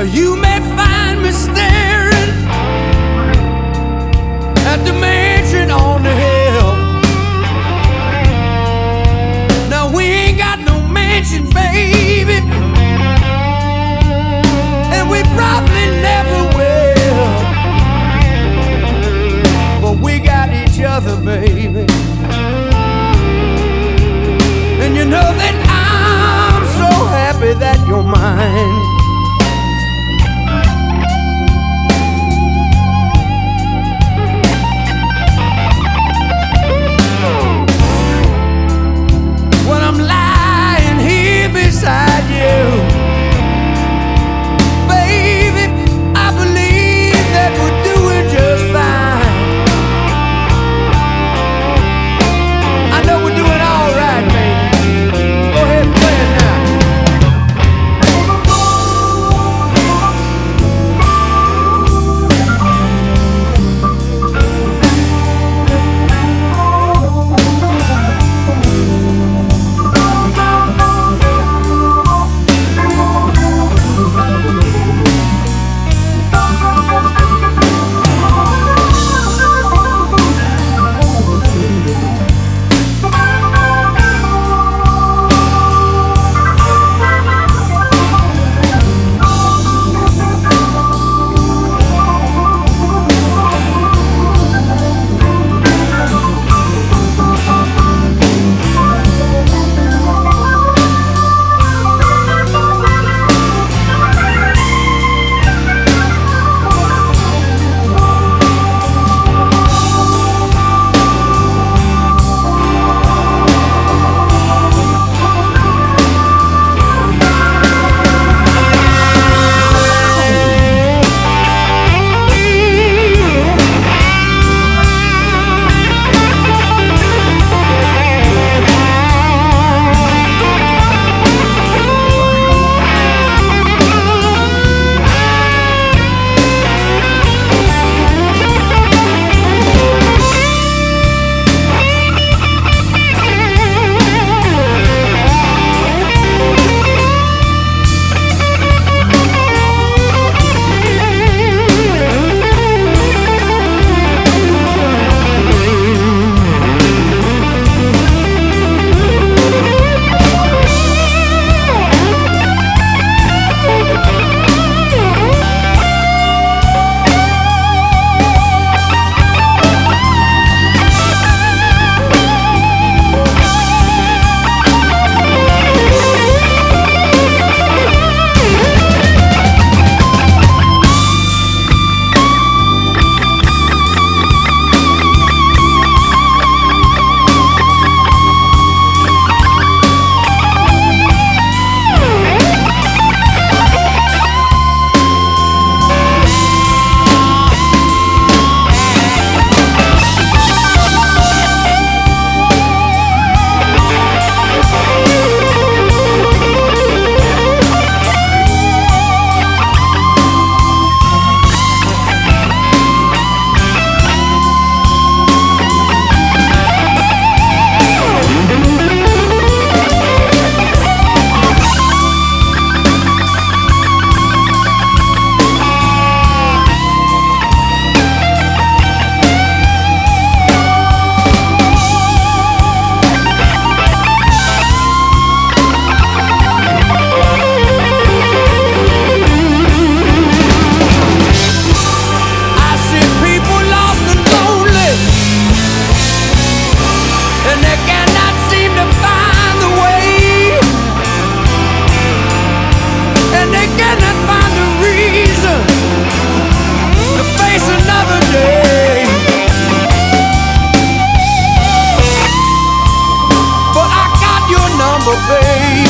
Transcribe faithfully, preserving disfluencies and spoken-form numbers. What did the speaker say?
You may find me staring at the mansion on the hill. Now we ain't got no mansion, baby, and we probably never will. But we got each other, baby. And you know that I'm so happy that you're mine. When I'm lying here beside you, baby, I believe that we're doing just fine. I know we're doing all right, baby. Go ahead and play it now. Baby,